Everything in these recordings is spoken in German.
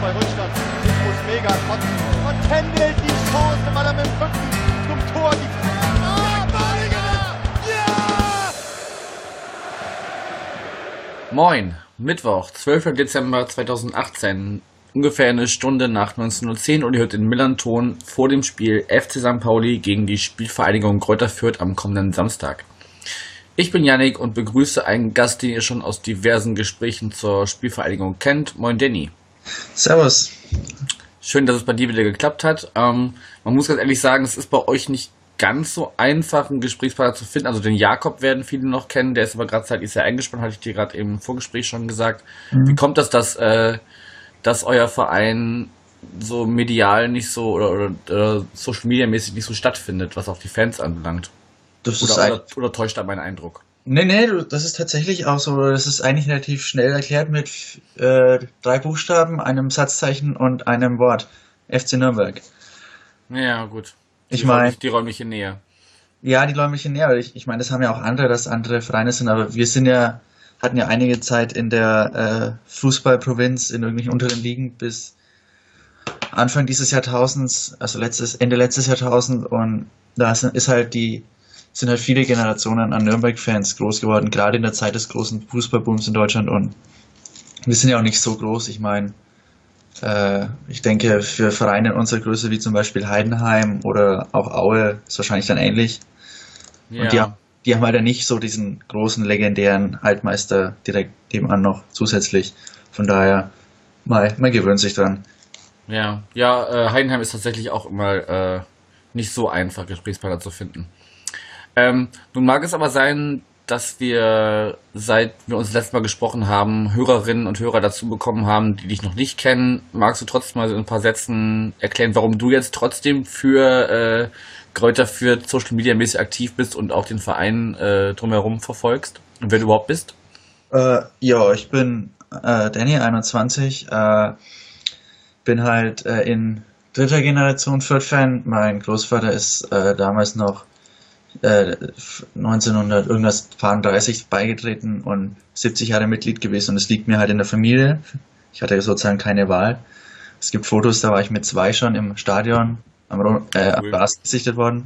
2 Rückstand. Jetzt muss Mega trotzen und händelt die Chance, weil er mit dem Rücken zum Tor die Moin, Mittwoch, 12. Dezember 2018, ungefähr eine Stunde nach 19:10 Uhr und ihr hört den Millanton vor dem Spiel FC St. Pauli gegen die Spielvereinigung Greuther Fürth am kommenden Samstag. Ich bin Yannick und begrüße einen Gast, den ihr schon aus diversen Gesprächen zur Spielvereinigung kennt. Moin Danny. Servus. Schön, dass es bei dir wieder geklappt hat. Man muss ganz ehrlich sagen, es ist bei euch nicht ganz so einfach, einen Gesprächspartner zu finden. Also den Jakob werden viele noch kennen, der ist aber gerade zeitlich sehr eingespannt, hatte ich dir gerade im Vorgespräch schon gesagt. Wie kommt das, dass euer Verein so medial nicht so oder Social Media mäßig nicht so stattfindet, was auch die Fans anbelangt? Oder täuscht da mein Eindruck? Nee, das ist tatsächlich auch so. Das ist eigentlich relativ schnell erklärt mit 3 Buchstaben, einem Satzzeichen und einem Wort. FC Nürnberg. Ja, gut. Ich meine, die räumliche Nähe. Ja, die räumliche Nähe. Ich meine, das haben ja auch andere, dass andere Vereine sind, aber wir hatten ja einige Zeit in der Fußballprovinz in irgendwelchen unteren Ligen bis Anfang dieses Jahrtausends, also Ende letztes Jahrtausend, und da sind halt viele Generationen an Nürnberg-Fans groß geworden, gerade in der Zeit des großen Fußballbooms in Deutschland, und wir sind ja auch nicht so groß. Ich meine, ich denke, für Vereine unserer Größe wie zum Beispiel Heidenheim oder auch Aue ist wahrscheinlich dann ähnlich. Ja. Und die haben halt ja nicht so diesen großen, legendären Altmeister direkt nebenan noch zusätzlich. Von daher, man gewöhnt sich dran. Ja, Heidenheim ist tatsächlich auch immer nicht so einfach, Gesprächspartner zu finden. Nun mag es aber sein, dass wir, seit wir uns letztes Mal gesprochen haben, Hörerinnen und Hörer dazu bekommen haben, die dich noch nicht kennen. Magst du trotzdem mal in ein paar Sätzen erklären, warum du jetzt trotzdem für Greuther Fürth Social Media mäßig aktiv bist und auch den Verein drumherum verfolgst und wer du überhaupt bist? Ich bin Danny, 21, bin halt in 3. Generation Fürth-Fan. Mein Großvater ist damals noch 1934 beigetreten und 70 Jahre Mitglied gewesen, und es liegt mir halt in der Familie. Ich hatte sozusagen keine Wahl. Es gibt Fotos, da war ich mit 2 schon im Stadion am Rasen gesichtet worden.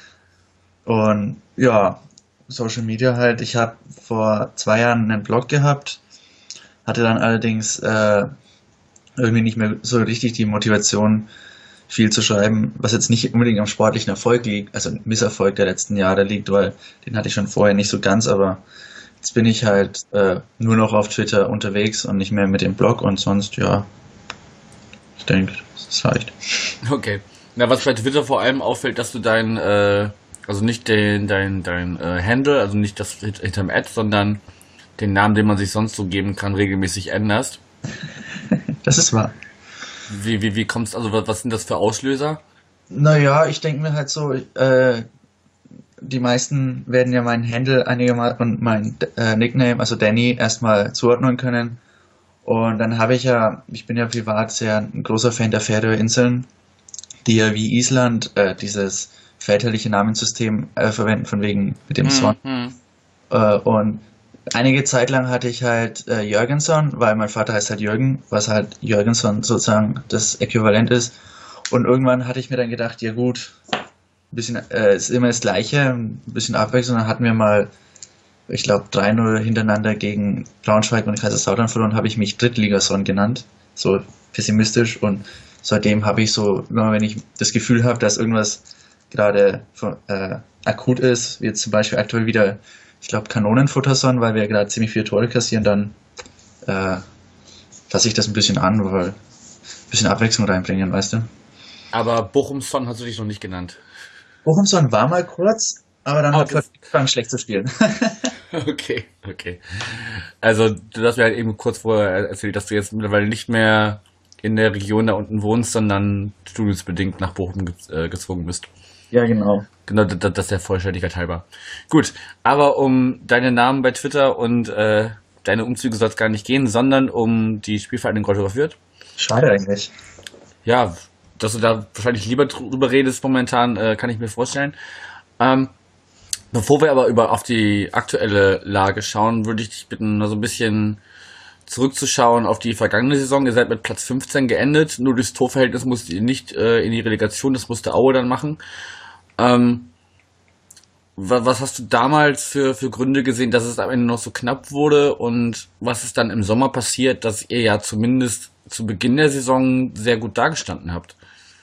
Und ja, Social Media halt. Ich habe vor 2 Jahren einen Blog gehabt, hatte dann allerdings irgendwie nicht mehr so richtig die Motivation, viel zu schreiben, was jetzt nicht unbedingt am sportlichen Erfolg liegt, also Misserfolg der letzten Jahre liegt, weil den hatte ich schon vorher nicht so ganz, aber jetzt bin ich halt nur noch auf Twitter unterwegs und nicht mehr mit dem Blog, und sonst, ja, ich denke, das reicht. Okay. Na, was bei Twitter vor allem auffällt, dass du also nicht dein Handle, also nicht das hinterm Ad, sondern den Namen, den man sich sonst so geben kann, regelmäßig änderst. Das ist wahr. Wie kommst, also was sind das für Auslöser? Naja, ich denke mir halt so, die meisten werden ja meinen Handle einigermaßen und mein Nickname, also Danny, erstmal zuordnen können. Und dann ich bin ja privat sehr ein großer Fan der Färöerinseln, die ja wie Island dieses väterliche Namenssystem verwenden, von wegen mit dem Swan. Und einige Zeit lang hatte ich halt Jörgensson, weil mein Vater heißt halt Jürgen, was halt Jörgensson sozusagen das Äquivalent ist. Und irgendwann hatte ich mir dann gedacht, ja gut, ein bisschen ist immer das Gleiche, ein bisschen Abwechslung. Dann hatten wir mal, ich glaube, 3-0 hintereinander gegen Braunschweig und Kaiserslautern verloren, habe ich mich Drittligason genannt, so pessimistisch. Und seitdem habe ich so, immer wenn ich das Gefühl habe, dass irgendwas gerade akut ist, wie jetzt zum Beispiel aktuell wieder, ich glaube, Kanonenfutterson, weil wir gerade ziemlich viele Tore kassieren, dann lasse ich das ein bisschen an, weil ein bisschen Abwechslung reinbringen, weißt du. Aber Bochumson hast du dich noch nicht genannt. Bochumson war mal kurz, aber dann hat er angefangen schlecht zu spielen. Okay. Also du hast mir halt eben kurz vorher erzählt, dass du jetzt mittlerweile nicht mehr in der Region da unten wohnst, sondern studiumsbedingt nach Bochum gezwungen bist. Ja, genau. Genau, das ist der Vollständigkeit halber. Gut, aber um deine Namen bei Twitter und deine Umzüge soll es gar nicht gehen, sondern um die Spielvereinigung Greuther Fürth. Schade eigentlich. Ja, dass du da wahrscheinlich lieber drüber redest momentan, kann ich mir vorstellen. Bevor wir aber auf die aktuelle Lage schauen, würde ich dich bitten, so ein bisschen zurückzuschauen auf die vergangene Saison. Ihr seid mit Platz 15 geendet. Nur das Torverhältnis musste ihr nicht in die Relegation, das musste Aue dann machen. Was hast du damals für Gründe gesehen, dass es am Ende noch so knapp wurde? Und was ist dann im Sommer passiert, dass ihr ja zumindest zu Beginn der Saison sehr gut dagestanden habt?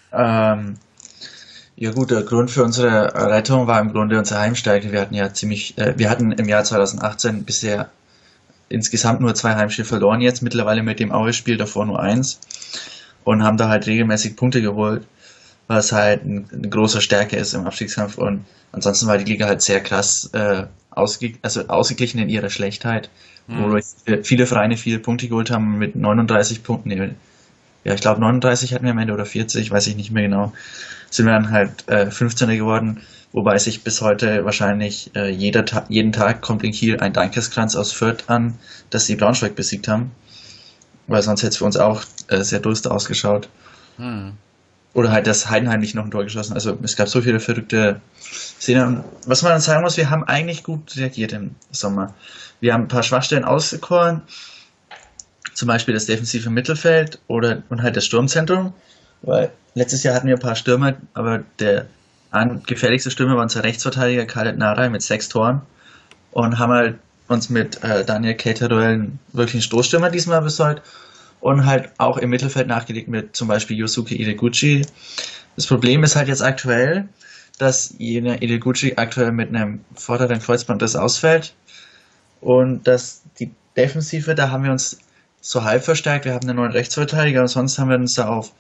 Ja gut, der Grund für unsere Rettung war im Grunde unsere Heimstärke. Wir hatten im Jahr 2018 bisher insgesamt nur 2 Heimspiele verloren, jetzt mittlerweile mit dem Aue-Spiel davor nur 1 und haben da halt regelmäßig Punkte geholt, was halt eine große Stärke ist im Abstiegskampf. Und ansonsten war die Liga halt sehr krass ausgeglichen in ihrer Schlechtheit, wo viele Vereine viele Punkte geholt haben mit 39 Punkten. Ja, ich glaube 39 hatten wir am Ende oder 40, weiß ich nicht mehr genau. Sind wir dann halt 15. geworden, wobei sich bis heute wahrscheinlich jeden Tag kommt in Kiel ein Dankeskranz aus Fürth an, dass sie Braunschweig besiegt haben, weil sonst hätte es für uns auch sehr duster ausgeschaut. Oder halt, dass Heidenheim nicht noch ein Tor geschossen. Also es gab so viele verrückte Szenen. Was man dann sagen muss, wir haben eigentlich gut reagiert im Sommer. Wir haben ein paar Schwachstellen auserkoren, zum Beispiel das defensive Mittelfeld und halt das Sturmzentrum, weil letztes Jahr hatten wir ein paar Stürmer, aber der gefährlichste Stürmer war unser Rechtsverteidiger Khaled Naray mit 6 Toren und haben halt uns mit Daniel Keteruel wirklich einen Stoßstürmer diesmal besorgt und halt auch im Mittelfeld nachgelegt mit zum Beispiel Yosuke Ideguchi. Das Problem ist halt jetzt aktuell, dass jener Ideguchi aktuell mit einem vorderen Kreuzbandriss ausfällt und dass die Defensive, da haben wir uns so halb verstärkt. Wir haben einen neuen Rechtsverteidiger und sonst haben wir uns da auf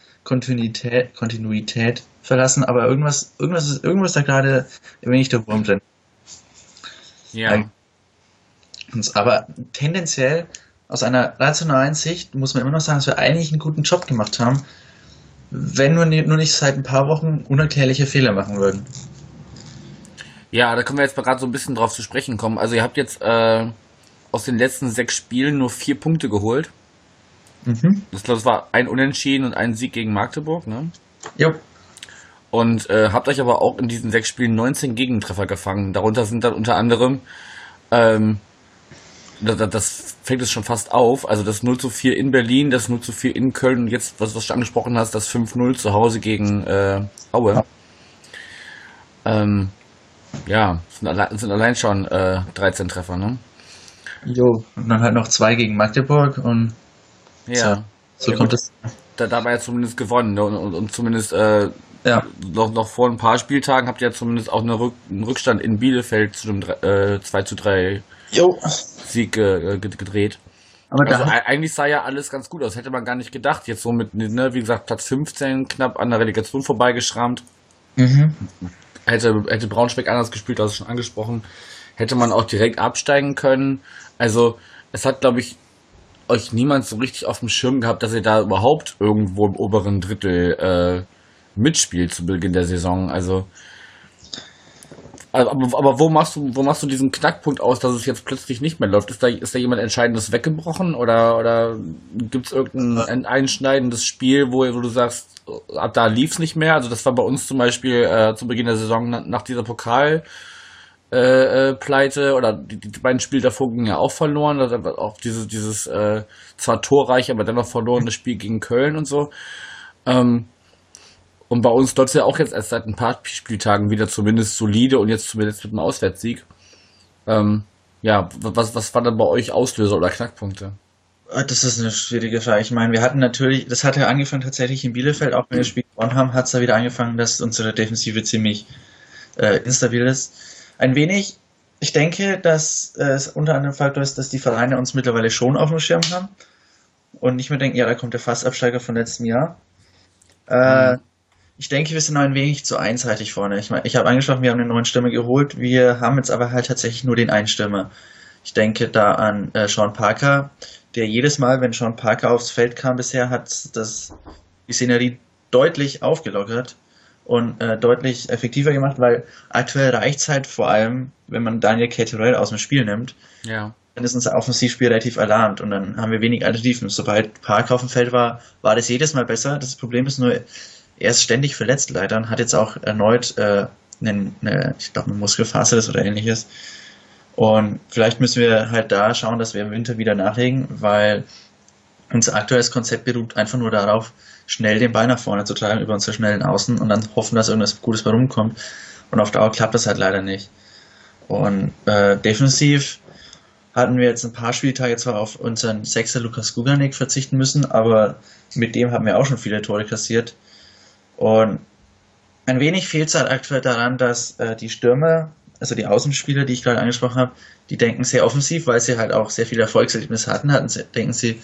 Kontinuität verlassen, aber irgendwas ist da gerade ein wenig der Wurm drin. Ja. Aber tendenziell aus einer rationalen Sicht muss man immer noch sagen, dass wir eigentlich einen guten Job gemacht haben, wenn wir nur nicht seit ein paar Wochen unerklärliche Fehler machen würden. Ja, da können wir jetzt mal gerade so ein bisschen drauf zu sprechen kommen. Also ihr habt jetzt aus den letzten 6 Spielen nur 4 Punkte geholt. Das war ein Unentschieden und ein Sieg gegen Magdeburg, ne? Jo. Und habt euch aber auch in diesen 6 Spielen 19 Gegentreffer gefangen. Darunter sind dann unter anderem, das fängt es schon fast auf, also das 0:4 in Berlin, das 0:4 in Köln und jetzt, was du angesprochen hast, das 5:0 zu Hause gegen Aue. Ja, sind allein schon 13 Treffer, ne? Jo. Und dann halt noch 2 gegen Magdeburg und ja. So kommt es. Dabei ja zumindest gewonnen, ne? Und zumindest Ja. noch vor ein paar Spieltagen habt ihr ja zumindest auch einen Rückstand in Bielefeld zu dem 2:3 Jo. Sieg gedreht. Aber Also da eigentlich sah ja alles ganz gut aus, hätte man gar nicht gedacht. Jetzt so mit, ne, wie gesagt, Platz 15 knapp an der Relegation vorbeigeschrammt. Hätte Braunschweig anders gespielt, das ist schon angesprochen. Hätte man auch direkt absteigen können. Also es hat, glaube ich, euch niemand so richtig auf dem Schirm gehabt, dass ihr da überhaupt irgendwo im oberen Drittel mitspielt zu Beginn der Saison. Also aber wo machst du diesen Knackpunkt aus, dass es jetzt plötzlich nicht mehr läuft? Ist da jemand Entscheidendes weggebrochen oder gibt es irgendein einschneidendes Spiel, wo du sagst, ab da lief es nicht mehr? Also das war bei uns zum Beispiel zu Beginn der Saison nach dieser Pleite oder die beiden Spiele davor gingen ja auch verloren, also auch dieses zwar torreich, aber dennoch verlorene Spiel gegen Köln und so. Und bei uns läuft es ja auch jetzt erst seit ein paar Spieltagen wieder zumindest solide und jetzt zumindest mit einem Auswärtssieg. Ja, was war dann bei euch Auslöser oder Knackpunkte? Das ist eine schwierige Frage. Ich meine, wir hatten natürlich, das hat ja angefangen tatsächlich in Bielefeld, auch wenn wir das Spiel gewonnen haben, hat es da wieder angefangen, dass unsere Defensive ziemlich instabil ist. Ein wenig, ich denke, dass es unter anderem Faktor ist, dass die Vereine uns mittlerweile schon auf dem Schirm haben und nicht mehr denken, ja, da kommt der Fastabsteiger von letztem Jahr. Ich denke, wir sind noch ein wenig zu einseitig vorne. Ich meine, ich habe angesprochen, wir haben einen neuen Stürmer geholt, wir haben jetzt aber halt tatsächlich nur den einen Stürmer. Ich denke da an Sean Parker, der jedes Mal, wenn Sean Parker aufs Feld kam bisher, hat die Szenerie deutlich aufgelockert und deutlich effektiver gemacht, weil aktuell reicht es halt vor allem, wenn man Daniel Keteruel aus dem Spiel nimmt, Ja. dann ist unser Offensivspiel relativ erlahmt und dann haben wir wenig Alternativen. Sobald Parker auf dem Feld war das jedes Mal besser. Das Problem ist nur, er ist ständig verletzt leider und hat jetzt auch erneut ich glaube, eine Muskelfaser oder ähnliches. Und vielleicht müssen wir halt da schauen, dass wir im Winter wieder nachlegen, weil unser aktuelles Konzept beruht einfach nur darauf, schnell den Ball nach vorne zu treiben über unsere schnellen Außen und dann hoffen, dass irgendwas Gutes bei rumkommt. Und auf Dauer klappt das halt leider nicht. Und defensiv hatten wir jetzt ein paar Spieltage zwar auf unseren Sechser Lukas Guganek verzichten müssen, aber mit dem haben wir auch schon viele Tore kassiert. Und ein wenig fehlt es halt aktuell daran, dass die Stürmer, also die Außenspieler, die ich gerade angesprochen habe, die denken sehr offensiv, weil sie halt auch sehr viele Erfolgserlebnisse denken sie,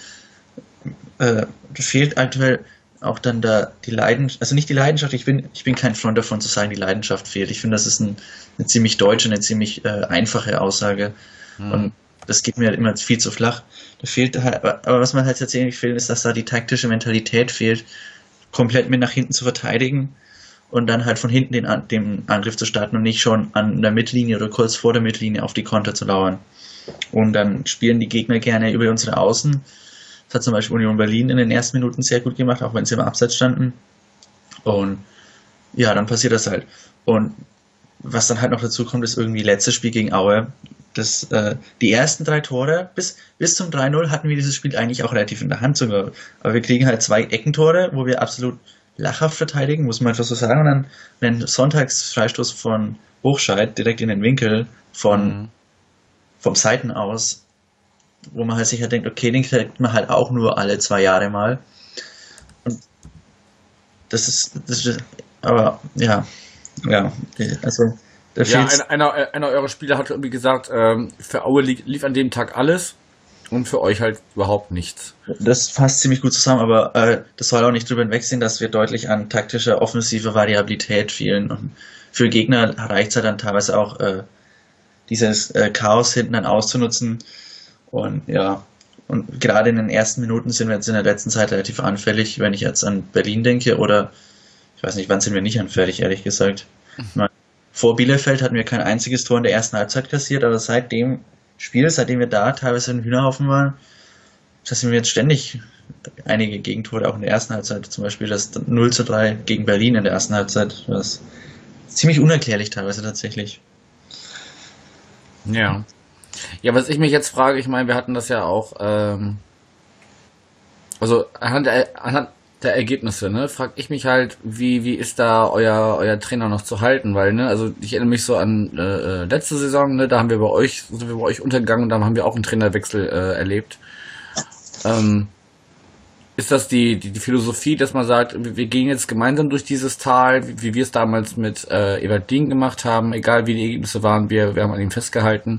fehlt aktuell auch dann da die Leidenschaft, also nicht die Leidenschaft, ich bin kein Freund davon zu sagen, die Leidenschaft fehlt. Ich finde, das ist eine ziemlich deutsche, eine ziemlich einfache Aussage. Und das geht mir immer viel zu flach. Da fehlt halt, aber was man halt tatsächlich fehlt, ist, dass da die taktische Mentalität fehlt, komplett mit nach hinten zu verteidigen und dann halt von hinten den Angriff zu starten und nicht schon an der Mittellinie oder kurz vor der Mittellinie auf die Konter zu lauern. Und dann spielen die Gegner gerne über unsere Außen. Das hat zum Beispiel Union Berlin in den ersten Minuten sehr gut gemacht, auch wenn sie im Abseits standen. Und ja, dann passiert das halt. Und was dann halt noch dazu kommt, ist irgendwie letztes Spiel gegen Aue. Die ersten 3 Tore, bis zum 3-0 hatten wir dieses Spiel eigentlich auch relativ in der Hand sogar. Aber wir kriegen halt 2 Eckentore, wo wir absolut lachhaft verteidigen, muss man einfach so sagen. Und dann einen Sonntagsfreistoß von Hochscheid direkt in den Winkel vom Seiten aus, wo man halt sicher denkt, okay, den kriegt man halt auch nur alle 2 Jahre mal. Und das ist aber ja, also ja, einer eurer Spieler hat irgendwie gesagt, für Aue lief an dem Tag alles und für euch halt überhaupt nichts. Das fasst ziemlich gut zusammen, aber das soll auch nicht drüber hinwegsehen, dass wir deutlich an taktischer, offensiver Variabilität fehlen. Und für Gegner reicht es halt dann teilweise auch, dieses Chaos hinten dann auszunutzen. Und ja, und gerade in den ersten Minuten sind wir jetzt in der letzten Zeit relativ anfällig, wenn ich jetzt an Berlin denke, oder ich weiß nicht, wann sind wir nicht anfällig, ehrlich gesagt. Vor Bielefeld hatten wir kein einziges Tor in der ersten Halbzeit kassiert, aber seitdem wir da teilweise ein Hühnerhaufen waren, da sind wir jetzt ständig einige Gegentore, auch in der ersten Halbzeit, zum Beispiel das 0:3 gegen Berlin in der ersten Halbzeit, das ist ziemlich unerklärlich teilweise tatsächlich. Ja. Ja, was ich mich jetzt frage, ich meine, wir hatten das ja auch, also anhand der Ergebnisse, ne, frage ich mich halt, wie ist da euer Trainer noch zu halten, weil, ne, also ich erinnere mich so an letzte Saison, ne, da sind wir bei euch untergegangen und da haben wir auch einen Trainerwechsel erlebt. Ist das die Philosophie, dass man sagt, wir gehen jetzt gemeinsam durch dieses Tal, wie wir es damals mit Evert Dien gemacht haben, egal wie die Ergebnisse waren, wir haben an ihm festgehalten?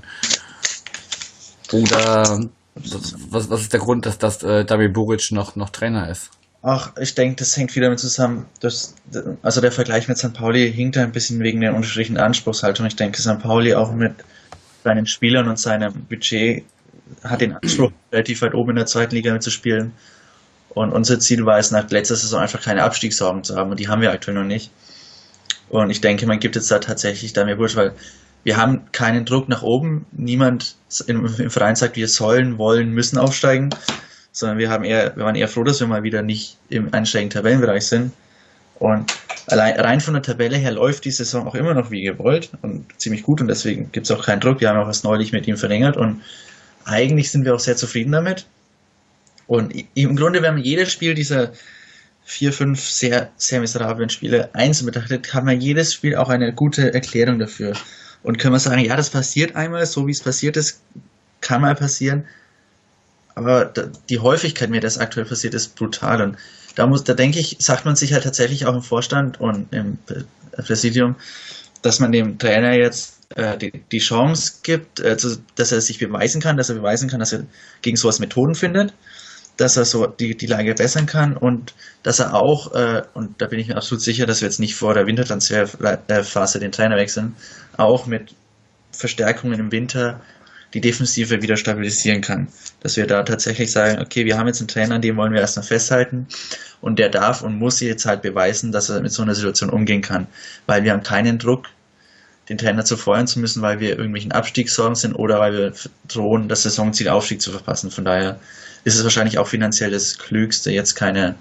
Oder was ist der Grund, dass Damir Buric noch Trainer ist? Ach, ich denke, das hängt viel damit zusammen. Also der Vergleich mit St. Pauli hinkt ein bisschen wegen der unterschiedlichen Anspruchshaltung. Ich denke, St. Pauli auch mit seinen Spielern und seinem Budget hat den Anspruch, relativ weit oben in der zweiten Liga mitzuspielen. Und unser Ziel war es, nach letzter Saison einfach keine Abstiegssorgen zu haben. Und die haben wir aktuell noch nicht. Und ich denke, man gibt jetzt da tatsächlich Damir Buric, weil wir haben keinen Druck nach oben. Niemand im Verein sagt, wir sollen, wollen, müssen aufsteigen. Sondern wir waren eher froh, dass wir mal wieder nicht im einsteigenden Tabellenbereich sind. Und rein von der Tabelle her läuft die Saison auch immer noch wie gewollt und ziemlich gut und deswegen gibt es auch keinen Druck. Wir haben auch erst neulich mit ihm verlängert und eigentlich sind wir auch sehr zufrieden damit. Und im Grunde, wenn man jedes Spiel dieser 4, 5 sehr, sehr miserablen Spiele einzeln betrachtet, hat man jedes Spiel auch eine gute Erklärung dafür. Und können wir sagen, ja, das passiert einmal, so wie es passiert ist, kann mal passieren. Aber die Häufigkeit, mir das aktuell passiert, ist brutal. Und da denke ich, sagt man sich halt tatsächlich auch im Vorstand und im Präsidium, dass man dem Trainer jetzt die Chance gibt, dass er sich beweisen kann, dass er gegen sowas Methoden findet, dass er so die Lage bessern kann und dass er auch, und da bin ich mir absolut sicher, dass wir jetzt nicht vor der Wintertransferphase den Trainer wechseln, auch mit Verstärkungen im Winter die Defensive wieder stabilisieren kann. Dass wir da tatsächlich sagen, okay, wir haben jetzt einen Trainer, an dem wollen wir erstmal festhalten und der darf und muss jetzt halt beweisen, dass er mit so einer Situation umgehen kann. Weil wir haben keinen Druck, den Trainer zu feuern zu müssen, weil wir irgendwelchen Abstiegssorgen sind oder weil wir drohen, das Saisonziel Aufstieg zu verpassen. Von daher ist es wahrscheinlich auch finanziell das Klügste, jetzt keine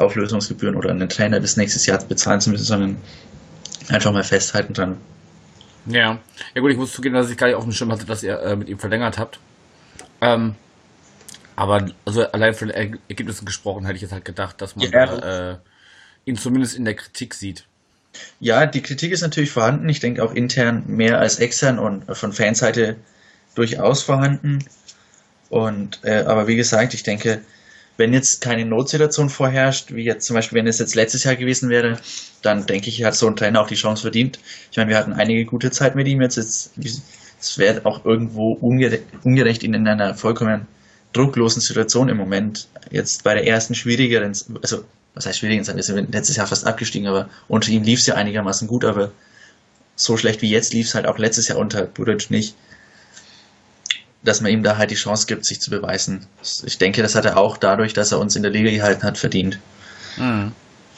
Vertragsauflösungsgebühren oder einen Trainer bis nächstes Jahr bezahlen zu müssen, sondern einfach mal festhalten dran. Ja. Ja gut, ich muss zugeben, dass ich gar nicht auf dem Schirm hatte, dass ihr mit ihm verlängert habt. Ähm, aber also allein von den Ergebnissen gesprochen, hätte ich jetzt halt gedacht, dass man Ja, da, ihn zumindest in der Kritik sieht. ja, die Kritik ist natürlich vorhanden. Ich denke auch intern mehr als extern und von Fanseite durchaus vorhanden. Aber wie gesagt, ich denke, wenn jetzt keine Notsituation vorherrscht, wie jetzt zum Beispiel, wenn es jetzt letztes Jahr gewesen wäre, dann denke ich, hat so ein Trainer auch die Chance verdient. Ich meine, wir hatten einige gute Zeit mit ihm jetzt. Es wäre auch irgendwo ungerecht, ihn in einer vollkommen drucklosen Situation im Moment, jetzt bei der ersten schwierigeren, also was heißt schwierigen Zeit, wir sind letztes Jahr fast abgestiegen, aber unter ihm lief es ja einigermaßen gut, aber so schlecht wie jetzt lief es halt auch letztes Jahr unter Buric nicht, dass man ihm da halt die Chance gibt, sich zu beweisen. Ich denke, das hat er auch dadurch, dass er uns in der Liga gehalten hat, verdient. Mhm.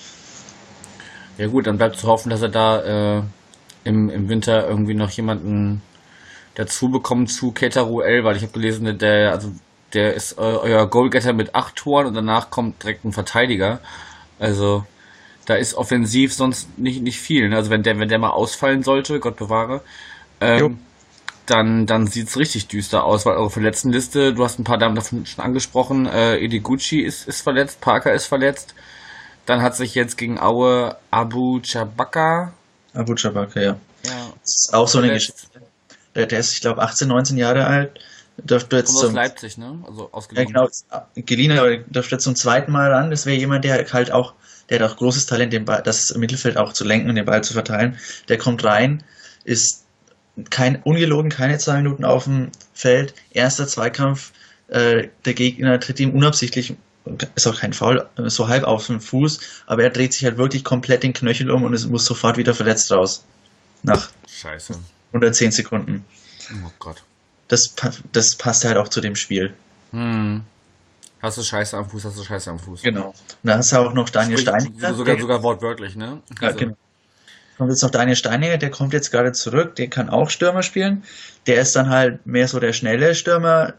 Ja gut, dann bleibt zu hoffen, dass er da im Winter irgendwie noch jemanden dazu bekommt zu Keita Ruel, weil ich habe gelesen, der ist euer Goalgetter mit 8 Toren und danach kommt direkt ein Verteidiger. Also da ist offensiv sonst nicht viel. Ne? Also wenn der mal ausfallen sollte, Gott bewahre, Jo. dann sieht's richtig düster aus, weil eure Verletztenliste, du hast ein paar Damen davon schon angesprochen, Ediguchi ist verletzt, Parker ist verletzt, dann hat sich jetzt gegen Aue Abu Chabaka Abu Chabaka, ja. ja, Das ist auch so eine verletzt. Geschichte. Der ist, ich glaube, 18, 19 Jahre alt. Dürfte jetzt Kommt aus zum, Leipzig, ne? Also ja, ausgeliehen. genau, geliehen, aber dürfte jetzt zum zweiten Mal ran. Das wäre jemand, der hat auch großes Talent, den Ball, das Mittelfeld auch zu lenken und den Ball zu verteilen. Der kommt rein, ist ungelogen keine 2 Minuten auf dem Feld. Erster Zweikampf, der Gegner tritt ihm unabsichtlich, ist auch kein Foul, so halb auf den Fuß, aber er dreht sich halt wirklich komplett den Knöchel um und es muss sofort wieder verletzt raus. Nach Scheiße. 110 Sekunden. Oh Gott. Das passt halt auch zu dem Spiel. Hm. Hast du Scheiße am Fuß, hast du Scheiße am Fuß. Genau. Und da hast du auch noch Daniel Steiniger. Sogar wortwörtlich, ne? Ja, Also, genau. Kommt jetzt noch Daniel Steiniger, der kommt jetzt gerade zurück, der kann auch Stürmer spielen. Der ist dann halt mehr so der schnelle Stürmer,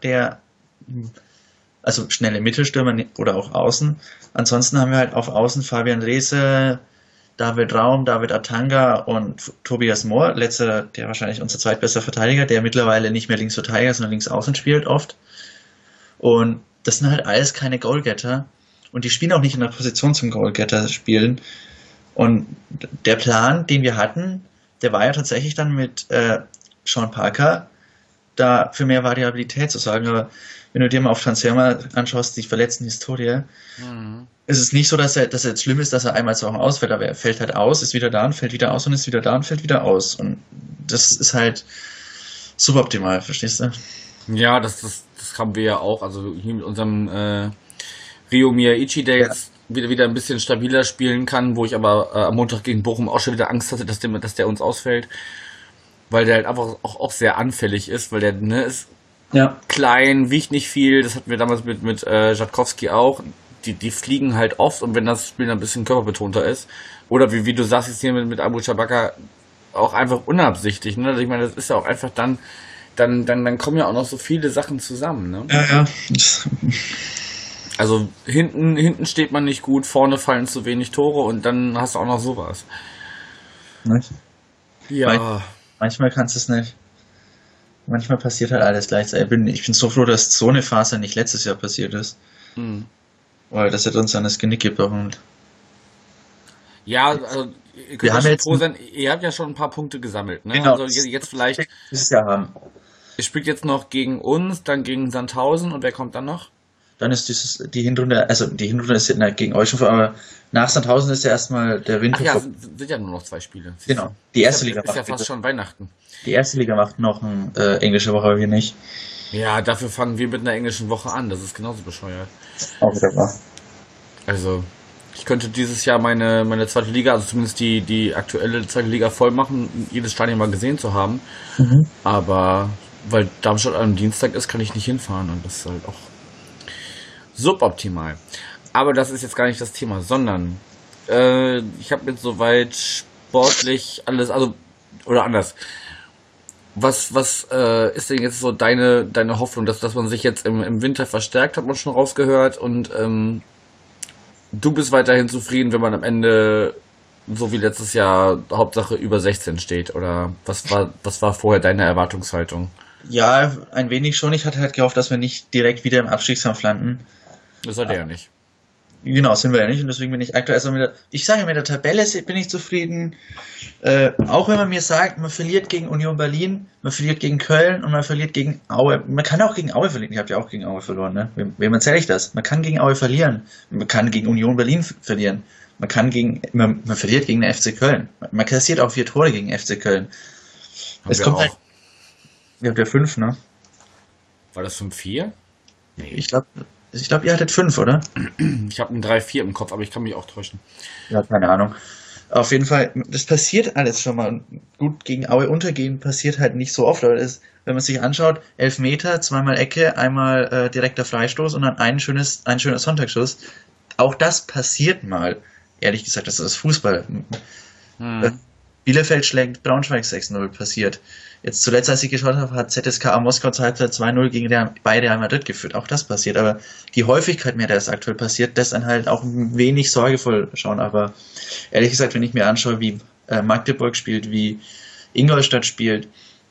also schnelle Mittelstürmer oder auch Außen. Ansonsten haben wir halt auf Außen Fabian Reese, David Raum, David Atanga und Tobias Mohr, letzter, der wahrscheinlich unser zweitbester Verteidiger, der mittlerweile nicht mehr Linksverteidiger, sondern links außen spielt oft. Und das sind halt alles keine Goalgetter. Und die spielen auch nicht in der Position zum Goalgetter spielen. Und der Plan, den wir hatten, der war ja tatsächlich dann mit Sean Parker da für mehr Variabilität zu sagen. Aber wenn du dir mal auf Transfermarkt anschaust, die verletzten Historie, ist es nicht so, dass er jetzt schlimm ist, dass er einmal 2 Wochen ausfällt, aber er fällt halt aus, ist wieder da und fällt wieder aus und ist wieder da und fällt wieder aus. Und das ist halt suboptimal, verstehst du? ja, das haben wir ja auch. Also hier mit unserem Ryo Miyaichi, der jetzt wieder ein bisschen stabiler spielen kann, wo ich aber am Montag gegen Bochum auch schon wieder Angst hatte, dass der uns ausfällt. Weil der halt einfach auch sehr anfällig ist, weil der ist Ja. klein, wiegt nicht viel. Das hatten wir damals mit Jatkowski auch. Die fliegen halt oft und wenn das Spiel ein bisschen körperbetonter ist, oder wie du sagst jetzt hier mit Abu Chabaka, auch einfach unabsichtlich, ne? Also ich meine, das ist ja auch einfach dann kommen ja auch noch so viele Sachen zusammen, ne? Ja. Also hinten steht man nicht gut, vorne fallen zu wenig Tore und dann hast du auch noch sowas. Nicht? Ja. Manchmal kannst du es nicht. Manchmal passiert halt alles gleichzeitig. Ich bin so froh, dass so eine Phase nicht letztes Jahr passiert ist. Hm. Weil das hätte uns an das Genick gebrochen. Ja, also ihr Wir könnt ja haben schon jetzt froh sein, ihr habt ja schon ein paar Punkte gesammelt, ne? Genau. Also jetzt vielleicht, Dieses Jahr haben. ihr spielt jetzt noch gegen uns, dann gegen Sandhausen und wer kommt dann noch? Dann ist die Hinrunde, also die Hinrunde ist ja gegen euch schon vor, aber nach Sandhausen ist ja erstmal der Winter. Ach ja, sind ja nur noch 2 Spiele. Genau. Die erste Liga Ist ja fast schon Weihnachten. Die erste Liga macht noch eine englische Woche, aber wir nicht. Ja, dafür fangen wir mit einer englischen Woche an. Das ist genauso bescheuert. Auch wieder wahr. Also, ich könnte dieses Jahr meine zweite Liga, also zumindest die aktuelle zweite Liga voll machen, jedes Stadion mal gesehen zu haben. Aber weil Darmstadt am Dienstag ist, kann ich nicht hinfahren und das ist halt auch suboptimal. Aber das ist jetzt gar nicht das Thema, sondern ich habe jetzt soweit sportlich alles, also, oder anders. Was ist denn jetzt so deine Hoffnung, dass man sich jetzt im Winter verstärkt, hat man schon rausgehört und du bist weiterhin zufrieden, wenn man am Ende so wie letztes Jahr Hauptsache über 16 steht? Oder was war vorher deine Erwartungshaltung? Ja, ein wenig schon. Ich hatte halt gehofft, dass wir nicht direkt wieder im Abstiegskampf landen. Das seid ihr ja nicht. Genau, sind wir ja nicht. Und deswegen bin ich aktuell ich sage, mit der Tabelle bin ich zufrieden. Auch wenn man mir sagt, man verliert gegen Union Berlin, man verliert gegen Köln und man verliert gegen Aue. Man kann auch gegen Aue verlieren. Ihr habt ja auch gegen Aue verloren, ne? Wem erzähle ich das? Man kann gegen Aue verlieren. Man kann gegen Union Berlin verlieren. Man verliert gegen den FC Köln. Man kassiert auch 4 Tore gegen FC Köln. Haben Es wir kommt auch. halt, ihr habt ja 5, ne? War das 5-4? Nee. Ich glaube, ihr hattet 5, oder? Ich habe ein 3-4 im Kopf, aber ich kann mich auch täuschen. Ja, keine Ahnung. Auf jeden Fall, das passiert alles schon mal. Und gut, gegen Aue untergehen passiert halt nicht so oft. Aber wenn man sich anschaut, 11 Meter, zweimal Ecke, einmal direkter Freistoß und dann ein schöner Sonntagsschuss. Auch das passiert mal. Ehrlich gesagt, das ist Fußball. Bielefeld schlägt Braunschweig 6-0 passiert. Jetzt zuletzt, als ich geschaut habe, hat ZSKA Moskau zur Halbzeit 2-0 gegen bei Real Madrid geführt. Auch das passiert. Aber die Häufigkeit, mehr das aktuell passiert, lässt dann halt auch ein wenig sorgevoll schauen. Aber ehrlich gesagt, wenn ich mir anschaue, wie Magdeburg spielt, wie Ingolstadt spielt,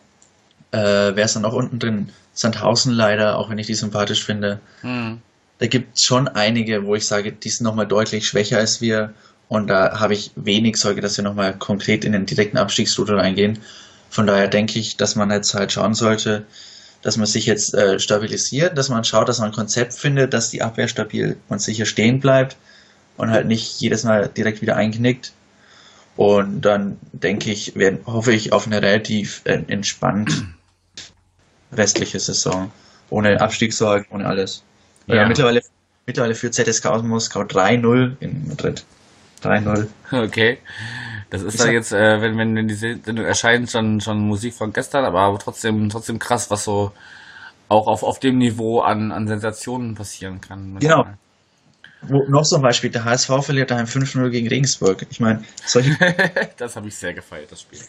wer ist dann noch unten drin? Sandhausen leider, auch wenn ich die sympathisch finde. Da gibt es schon einige, wo ich sage, die sind nochmal deutlich schwächer als wir. Und da habe ich wenig Sorge, dass wir nochmal konkret in den direkten Abstiegsrute reingehen. Von daher denke ich, dass man jetzt halt schauen sollte, dass man sich jetzt stabilisiert, dass man schaut, dass man ein Konzept findet, dass die Abwehr stabil und sicher stehen bleibt und halt nicht jedes Mal direkt wieder einknickt. Und dann denke ich, hoffe ich auf eine relativ entspannt restliche Saison. Ohne Abstiegssorgen, ohne alles. Ja. Mittlerweile führt ZSK aus Moskau 3-0 in Madrid. 3-0. Okay. Das ist da jetzt, wenn die Sendung erscheint, schon Musik von gestern, aber trotzdem krass, was so auch auf dem Niveau an Sensationen passieren kann. Genau. Noch so ein Beispiel, der HSV verliert daheim 5-0 gegen Regensburg. Ich meine, das habe ich sehr gefeiert, das Spiel.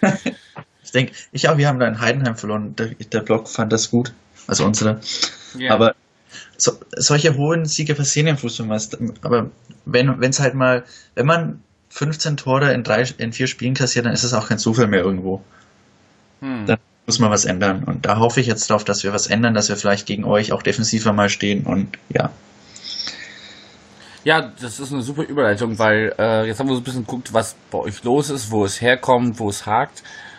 wir haben da in Heidenheim verloren. Der Blog fand das gut, also unsere. Yeah. Aber solche hohen Siege passieren im Fußball. Aber wenn man 15 Tore in 4 Spielen kassiert, dann ist es auch kein Zufall mehr irgendwo. Dann muss man was ändern. Und da hoffe ich jetzt drauf, dass wir was ändern, dass wir vielleicht gegen euch auch defensiver mal stehen und ja. Ja, das ist eine super Überleitung, weil jetzt haben wir so ein bisschen geguckt, was bei euch los ist, wo es herkommt, wo es hakt.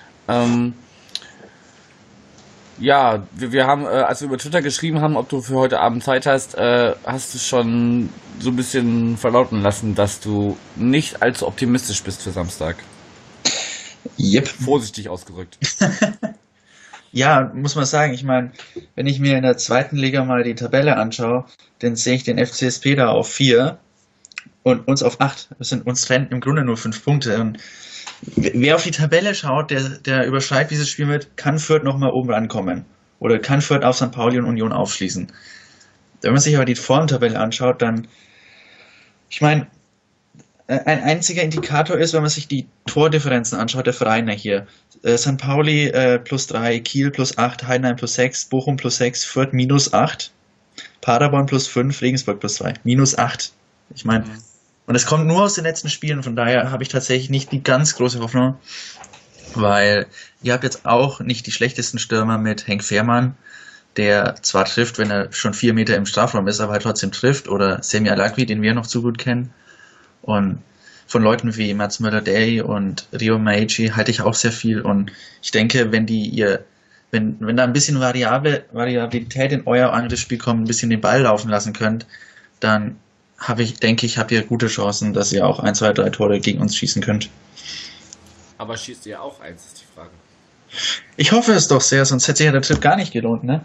Ja, wir haben, als wir über Twitter geschrieben haben, ob du für heute Abend Zeit hast, hast du schon so ein bisschen verlauten lassen, dass du nicht allzu optimistisch bist für Samstag. Yep. Vorsichtig ausgedrückt. Ja, muss man sagen, ich meine, wenn ich mir in der zweiten Liga mal die Tabelle anschaue, dann sehe ich den FCSP da auf 4 und uns auf 8. Uns trennen im Grunde nur 5 Punkte. Und wer auf die Tabelle schaut, der überschreibt dieses Spiel mit, kann Fürth nochmal oben rankommen. Oder kann Fürth auf St. Pauli und Union aufschließen. Wenn man sich aber die Formtabelle anschaut, dann, ich meine, ein einziger Indikator ist, wenn man sich die Tordifferenzen anschaut, der Vereine hier. St. Pauli +3, Kiel +8, Heidenheim +6, Bochum +6, Fürth -8, Paderborn +5, Regensburg +2. -8. Ich meine, und es kommt nur aus den letzten Spielen, von daher habe ich tatsächlich nicht die ganz große Hoffnung, weil ihr habt jetzt auch nicht die schlechtesten Stürmer mit Henk Fehrmann, der zwar trifft, wenn er schon 4 Meter im Strafraum ist, aber halt trotzdem trifft, oder Semi Alagui, den wir noch zu gut kennen. Und von Leuten wie Mats Möller-Däy und Rio Meiji halte ich auch sehr viel. Und ich denke, wenn da ein bisschen Variabilität in euer Angriffsspiel kommt, ein bisschen den Ball laufen lassen könnt, dann habt ihr gute Chancen, dass ihr auch 1, 2, 3 Tore gegen uns schießen könnt. Aber schießt ihr auch eins, ist die Frage. Ich hoffe es doch sehr, sonst hätte sich ja der Trip gar nicht gelohnt, ne?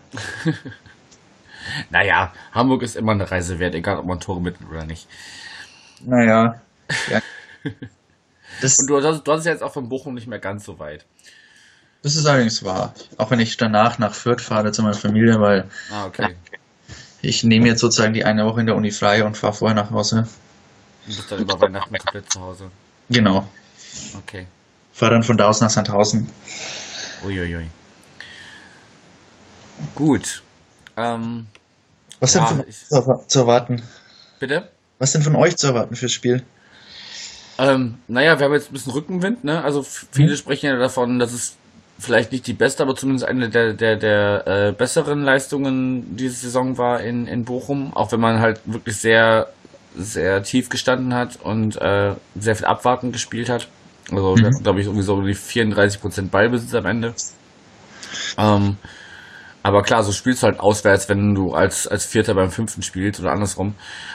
Naja, Hamburg ist immer eine Reise wert, egal ob man Tore mitnimmt oder nicht. Naja. Ja. Und du hast ja jetzt auch von Bochum nicht mehr ganz so weit. Das ist allerdings wahr. Auch wenn ich danach nach Fürth fahre zu meiner Familie, weil Okay. ich nehme jetzt sozusagen die eine Woche in der Uni frei und fahre vorher nach Hause. Du bist dann über Weihnachten komplett zu Hause. Genau. Okay. Fahre dann von da aus nach Sandhausen. Uiuiui. Gut. Was denn von euch zu erwarten? Bitte? Was denn von euch zu erwarten fürs Spiel? Naja, wir haben jetzt ein bisschen Rückenwind, ne? Also viele sprechen ja davon, dass es vielleicht nicht die beste, aber zumindest eine der besseren Leistungen diese Saison war in Bochum, auch wenn man halt wirklich sehr, sehr tief gestanden hat und sehr viel abwartend gespielt hat. Also wir hatten, glaube ich, irgendwie so die 34% Ballbesitz am Ende. Aber klar, so spielst du halt auswärts, wenn du als Vierter beim Fünften spielst oder andersrum.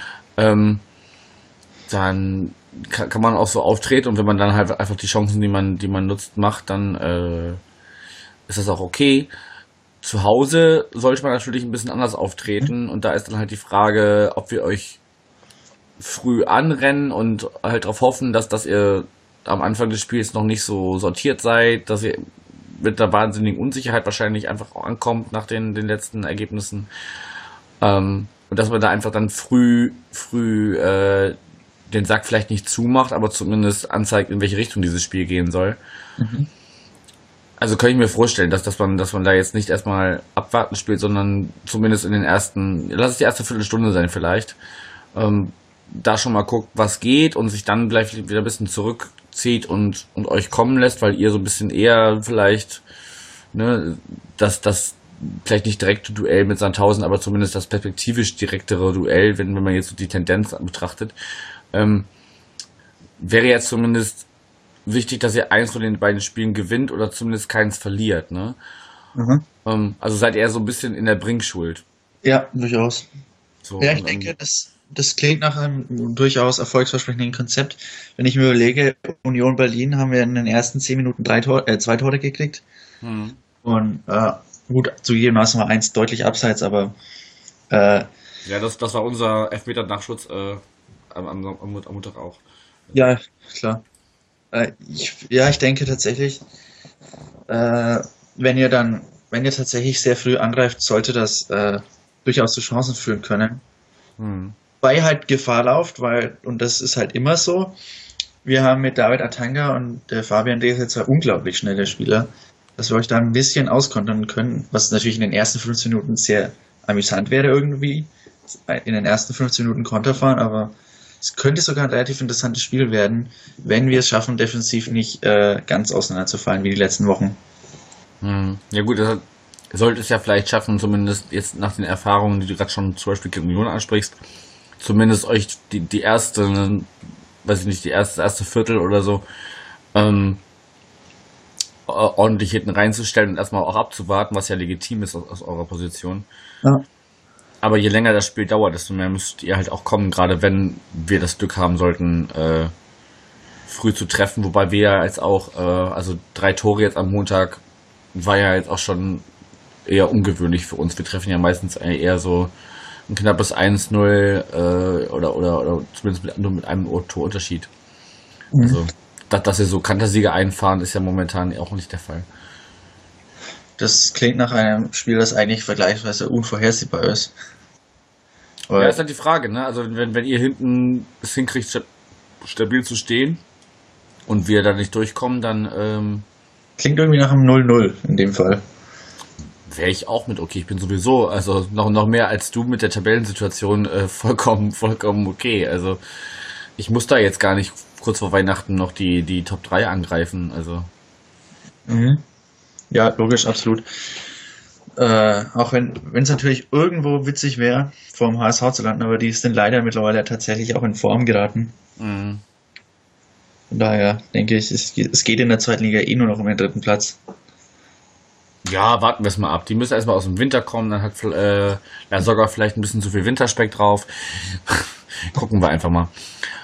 Dann kann man auch so auftreten, und wenn man dann halt einfach die Chancen, die man nutzt, macht, dann ist das auch okay. Zu Hause sollte man natürlich ein bisschen anders auftreten, und da ist dann halt die Frage, ob wir euch früh anrennen und halt darauf hoffen, dass ihr am Anfang des Spiels noch nicht so sortiert seid, dass ihr mit der wahnsinnigen Unsicherheit wahrscheinlich einfach auch ankommt nach den letzten Ergebnissen. Und dass man da einfach dann früh den Sack vielleicht nicht zumacht, aber zumindest anzeigt, in welche Richtung dieses Spiel gehen soll. Also kann ich mir vorstellen, dass man da jetzt nicht erstmal abwarten spielt, sondern zumindest in den lass es die erste Viertelstunde sein vielleicht, da schon mal guckt, was geht, und sich dann vielleicht wieder ein bisschen zurückzieht und euch kommen lässt, weil ihr so ein bisschen eher vielleicht, ne, das vielleicht nicht direkte Duell mit Sandhausen, aber zumindest das perspektivisch direktere Duell, wenn man jetzt so die Tendenz betrachtet, wäre jetzt zumindest wichtig, dass ihr eins von den beiden Spielen gewinnt oder zumindest keins verliert, ne? Also seid ihr so ein bisschen in der Bringschuld. Ja, durchaus. So, Ja, ich denke, das klingt nach einem durchaus erfolgsversprechenden Konzept. Wenn ich mir überlege, Union Berlin haben wir in den ersten 10 Minuten 2 Tore gekriegt. Und gut, zugegebenermaßen war eins deutlich abseits, aber ja, das war unser Elfmeter-Nachschutz am Montag auch. ja, klar. Ich denke tatsächlich, wenn ihr tatsächlich sehr früh angreift, sollte das durchaus zu Chancen führen können. Weil ihr halt Gefahr lauft, und das ist halt immer so, wir haben mit David Atanga und Fabian Dehl zwei unglaublich schnelle Spieler, dass wir euch da ein bisschen auskontern können, was natürlich in den ersten 15 Minuten sehr amüsant wäre irgendwie, in den ersten 15 Minuten Konter fahren, aber es könnte sogar ein relativ interessantes Spiel werden, wenn wir es schaffen, defensiv nicht ganz auseinanderzufallen wie die letzten Wochen. Ja gut, das sollte es ja vielleicht schaffen, zumindest jetzt nach den Erfahrungen, die du gerade schon zum Beispiel gegen Union ansprichst, zumindest euch die erste, weiß ich nicht, die erste Viertel oder so, ordentlich hinten reinzustellen und erstmal auch abzuwarten, was ja legitim ist aus eurer Position. Ja. Aber je länger das Spiel dauert, desto mehr müsst ihr halt auch kommen, gerade wenn wir das Glück haben sollten, früh zu treffen, wobei wir ja jetzt auch, also 3 Tore jetzt am Montag war ja jetzt auch schon eher ungewöhnlich für uns. Wir treffen ja meistens eher so ein knappes 1-0 oder zumindest nur mit einem Torunterschied. Also, dass wir so Kantersiege einfahren, ist ja momentan auch nicht der Fall. Das klingt nach einem Spiel, das eigentlich vergleichsweise unvorhersehbar ist. Ja, ist halt die Frage, ne? Also wenn ihr hinten es hinkriegt, stabil zu stehen und wir da nicht durchkommen, dann klingt irgendwie nach einem 0-0 in dem Fall. Wäre ich auch mit okay. Ich bin sowieso, also noch mehr als du mit der Tabellensituation vollkommen okay. Also ich muss da jetzt gar nicht kurz vor Weihnachten noch die Top 3 angreifen. Also. Ja, logisch, absolut. Auch wenn es natürlich irgendwo witzig wäre, vor dem HSV zu landen, aber die sind leider mittlerweile tatsächlich auch in Form geraten. Von daher denke ich, es geht in der zweiten Liga eh nur noch um den 3. Platz. Ja, warten wir es mal ab. Die müssen erstmal aus dem Winter kommen, dann hat sogar vielleicht ein bisschen zu viel Winterspeck drauf. Gucken wir einfach mal.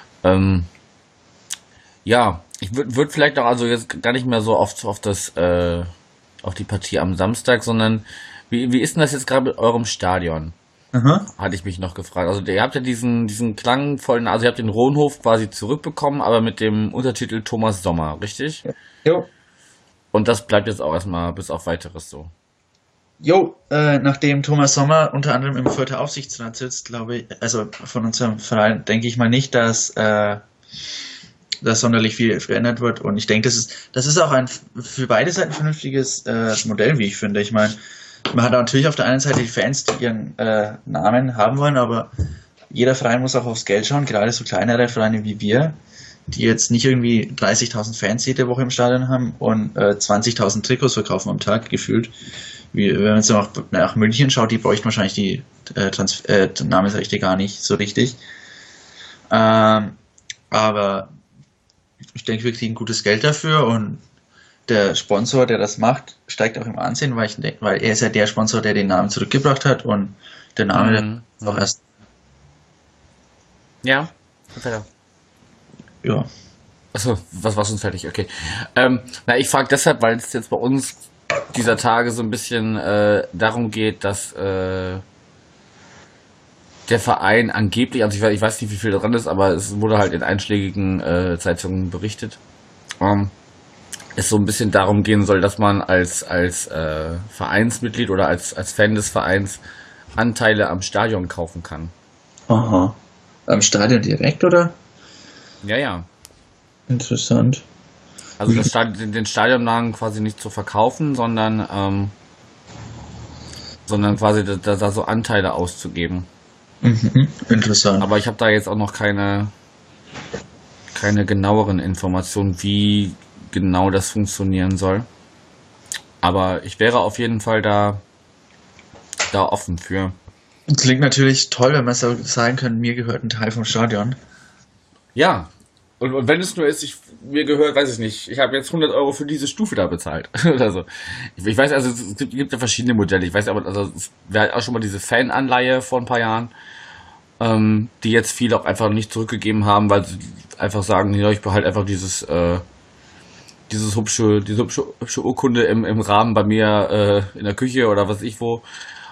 Ja, ich würde vielleicht auch also jetzt gar nicht mehr so oft auf die Partie am Samstag, sondern wie ist denn das jetzt gerade mit eurem Stadion? Hatte ich mich noch gefragt. Also ihr habt ja diesen klangvollen, also ihr habt den Rohnhof quasi zurückbekommen, aber mit dem Untertitel Thomas Sommer, richtig? Jo. Und das bleibt jetzt auch erstmal bis auf Weiteres so. Jo, nachdem Thomas Sommer unter anderem im Fürther Aufsichtsrat sitzt, glaube ich, also von unserem Verein denke ich mal nicht, dass sonderlich viel verändert wird. Und ich denke, das ist auch ein für beide Seiten vernünftiges Modell, wie ich finde. Ich meine, man hat natürlich auf der einen Seite die Fans, die ihren Namen haben wollen, aber jeder Verein muss auch aufs Geld schauen, gerade so kleinere Vereine wie wir. die jetzt nicht irgendwie 30.000 Fans jede Woche im Stadion haben und 20.000 Trikots verkaufen am Tag gefühlt. Wenn man jetzt nach München schaut, die bräuchten wahrscheinlich die Namensrechte gar nicht so richtig. Aber ich denke, wir kriegen gutes Geld dafür und der Sponsor, der das macht, steigt auch im Ansehen, weil er ist ja der Sponsor, der den Namen zurückgebracht hat und der Name auch erst. Ja, ja. Achso, was war schon fertig? Okay. Ich frage deshalb, weil es jetzt bei uns dieser Tage so ein bisschen darum geht, dass der Verein angeblich, also ich weiß nicht, wie viel dran ist, aber es wurde halt in einschlägigen Zeitungen berichtet, es so ein bisschen darum gehen soll, dass man als Vereinsmitglied oder als Fan des Vereins Anteile am Stadion kaufen kann. Aha. Am Stadion direkt, oder? Ja. Interessant. Also den Stadionnamen quasi nicht zu verkaufen, sondern quasi da so Anteile auszugeben. Mhm. Interessant. Aber ich habe da jetzt auch noch keine genaueren Informationen, wie genau das funktionieren soll. Aber ich wäre auf jeden Fall da offen für. Klingt natürlich toll, wenn man so sagen kann, mir gehört ein Teil vom Stadion. Ja. Und wenn es nur ist, mir gehört, weiß ich nicht, ich habe jetzt 100 Euro für diese Stufe da bezahlt. Oder so. Ich weiß, also es gibt ja verschiedene Modelle. Ich weiß aber, also es wäre halt auch schon mal diese Fananleihe vor ein paar Jahren, die jetzt viele auch einfach nicht zurückgegeben haben, weil sie einfach sagen, ja, ich behalte einfach diese hübsche Urkunde im Rahmen bei mir in der Küche oder was ich wo.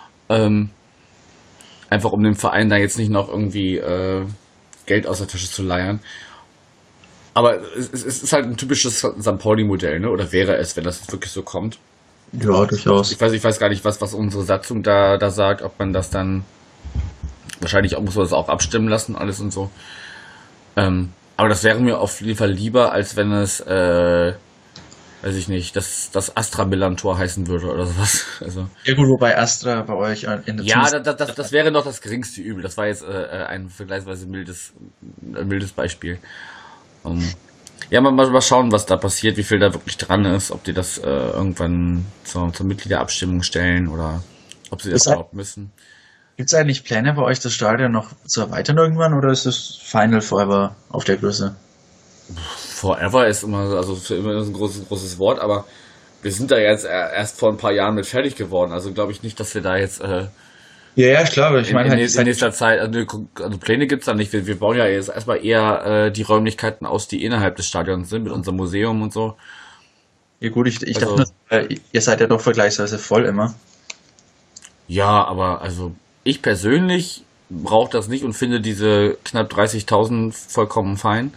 Einfach um dem Verein da jetzt nicht noch irgendwie Geld aus der Tasche zu leiern. Aber es ist halt ein typisches St. Pauli-Modell, ne? Oder wäre es, wenn das jetzt wirklich so kommt? Ja, durchaus. Ich weiß gar nicht, was unsere Satzung da sagt, ob man das dann wahrscheinlich muss man das auch abstimmen lassen, alles und so. Aber das wäre mir auf jeden Fall lieber, als wenn es, weiß ich nicht, das Astra Millantor heißen würde oder sowas. Also, ja gut, wobei Astra bei euch in der ja, das wäre noch das geringste Übel. Das war jetzt ein vergleichsweise mildes Beispiel. Ja, mal schauen, was da passiert, wie viel da wirklich dran ist, ob die das irgendwann zur Mitgliederabstimmung stellen oder ob sie das überhaupt müssen. Gibt es eigentlich Pläne bei euch, das Stadion noch zu erweitern irgendwann oder ist es Final Forever auf der Größe? Forever ist immer ein großes Wort, aber wir sind da jetzt erst vor ein paar Jahren mit fertig geworden. Also glaube ich nicht, dass wir da jetzt ja, klar, aber ich meine in nächster Zeit, also Pläne gibt's da nicht. Wir bauen ja jetzt erstmal eher die Räumlichkeiten aus, die innerhalb des Stadions sind, mit unserem Museum und so. Ja gut, ich dachte, ihr seid ja doch vergleichsweise voll immer. Ja, aber also ich persönlich brauche das nicht und finde diese knapp 30.000 vollkommen fein.